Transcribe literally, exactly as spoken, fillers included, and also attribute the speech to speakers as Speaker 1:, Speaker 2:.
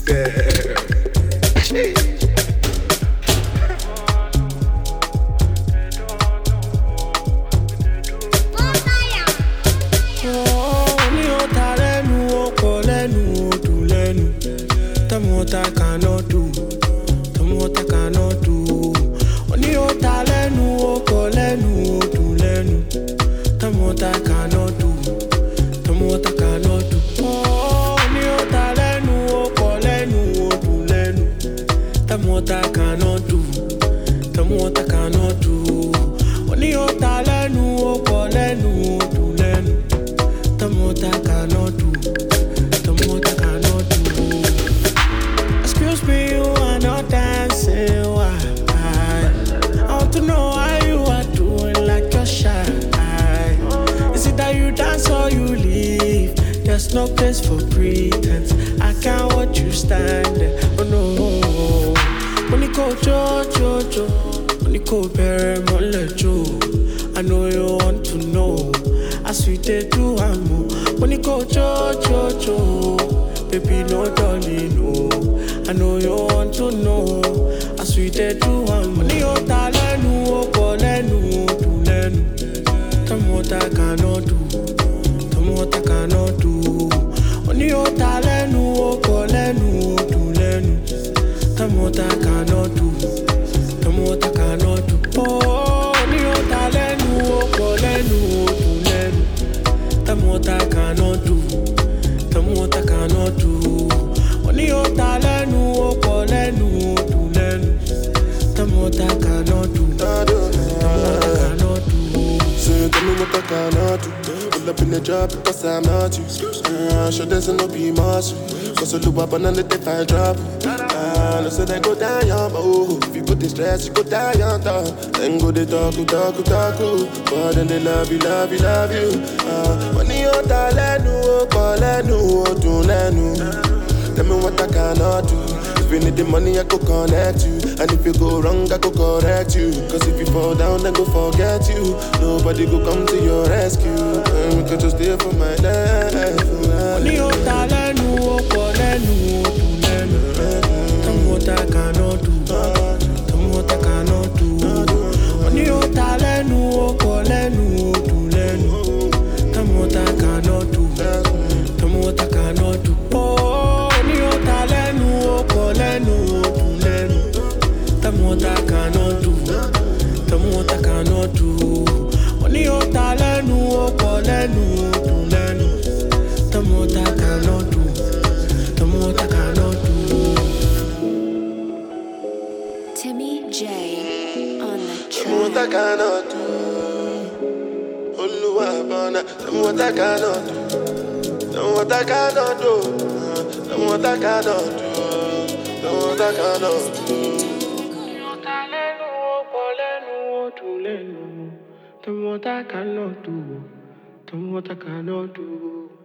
Speaker 1: What I cannot do, tell me what I cannot do. Only your talent, no colenu, to lenu. Tell me what I cannot do, tell me what I cannot do. Oh, only your talent, no colenu, to lenu. Tell me what I cannot do, tell me what I cannot do. Only your talent, no colenu, to lenu. Tell me what I cannot do, tell me what I cannot do. Excuse me, you are not dancing. Why? I want to know how you are doing, like you're shy. Is it that you dance or you leave? There's no place for pretense. I can't watch you stand there. Oh no. When you go jo jo jo, when you go bury my jo. I know you want to know. I sweet they do I'm when you go jo jo jo. Baby, no darling, no. I know you want to know. I sweet they do I'm money o talenu o kolenu to lenu. Tell me what I cannot do. Tell me what I cannot do. Money o talenu o kolenu to lenu. Tell me what I cannot do. Tell me what I cannot do. Oh, money o talenu o kolenu to lenu. Tell me what I cannot do. Tell me what I cannot do. Only your talent, no colenu, to learn. Tell me what I cannot do. Tell me what I cannot do.
Speaker 2: So tell me what I cannot do. Pull up in the job because I'm not you. Uh, sure there's no be muscle. Cause I look up and let the fire drop. Uh, no say they go down, young, but oh, if you put the stress, you go down, young, dog. Then go they talk, talk, talk, but then they love you, love you, love you. Uh, when you talent, no, colenu, to learn. Tell me what I cannot do. If you need the money, I go connect you. And if you go wrong, I go correct you. Cause if you fall down, then go forget you. Nobody go come to your rescue. And we can just stay for my life.
Speaker 1: Only your talent, no colenu, to learn. Tell me what I cannot do. Tell me what I cannot do. Only your talent, no colenu, to learn. Tell me what I cannot do. Tell me what I cannot do. Oh. Talenu o kolenu to lenu. Tell me what I cannot do. Tell me what I cannot do. Only your talenu o kolenu to lenu. Tell me what I cannot do. Tell me what I cannot do.
Speaker 3: Timmy J on the track.
Speaker 2: Tell me what I cannot do. Oluwabana. Tell me what I cannot do. Tell me what I cannot do. Tell me what I cannot do. Tell me what I cannot do.
Speaker 1: Tell me what I cannot do. Tell me what I cannot do.